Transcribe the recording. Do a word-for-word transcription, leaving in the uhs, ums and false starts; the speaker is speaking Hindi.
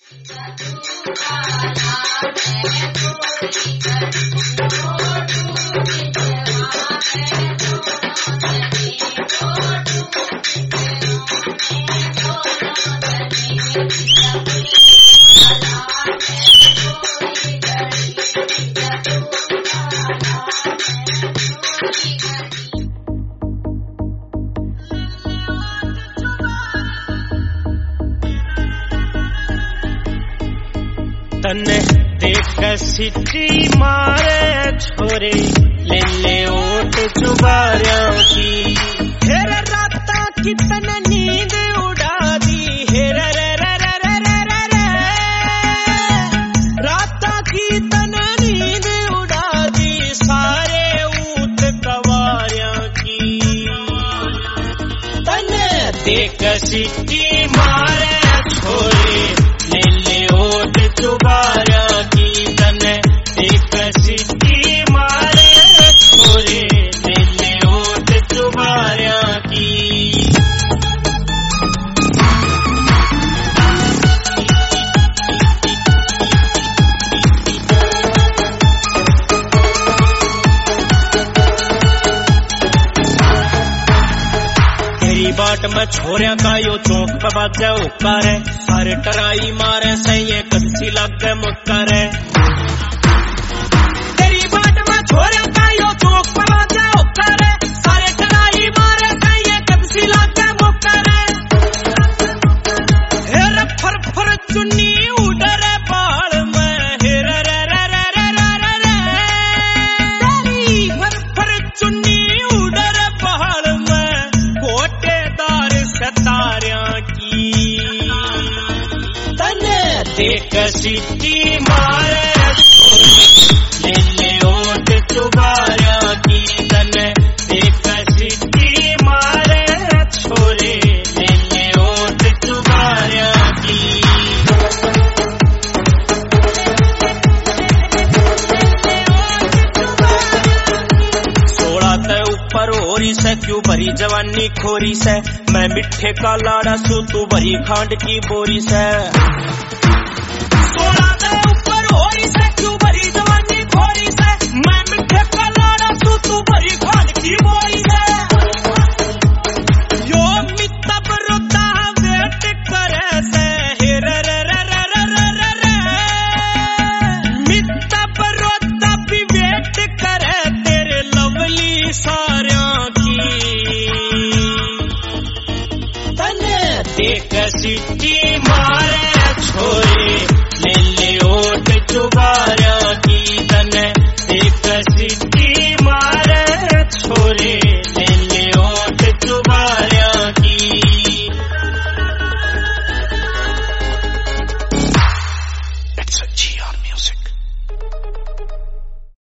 तने देख सिटी मारे छोरे ले ले ओट चुबारियों की। हेर राता की तने नींद उड़ा दी, हेर रे रे रे रे रे रे रे राता की तने नींद उड़ा दी सारे ऊट कवारियों की। तने देख सिटी मारे छोरे ले ले ओट चुबारियों की। तने देख सिटी मारे छोरे ले ले ओट चुबारियों की। तेरी बाट में छोरिया का यो चौक पे बाजा उकार है, सारे टराई मारे सही कदसी लग मुक्कर है। तेरी बाट में छोरिया का यो चौक पे बाजा उकार है, सारे टराई मारे सही कदसी लग मुक्कर है। हेर फर फर चुन्नी उड़े बाल में, हेर रे रे रे रे रे रे तेरी फर फर चुन्नी उड़े बाल में कोटेदार सतारियां की। तने देख सिटी मारे ले ले ओट चुबारियों की। तने देख सिटी मारे छोरे ले ले ओट चुबारियों की। सोलह ते ऊपर होरी से क्यों भरी जवानी खोरी से, मैं मिठे का लाड़ा सू तू भरी खांड की बोरी से। सोलह ते ऊपर होरी से क्यों भरी जवानी खोरी से, मैं मिठे का लाड़ा सू तू भरी खांड की बोरी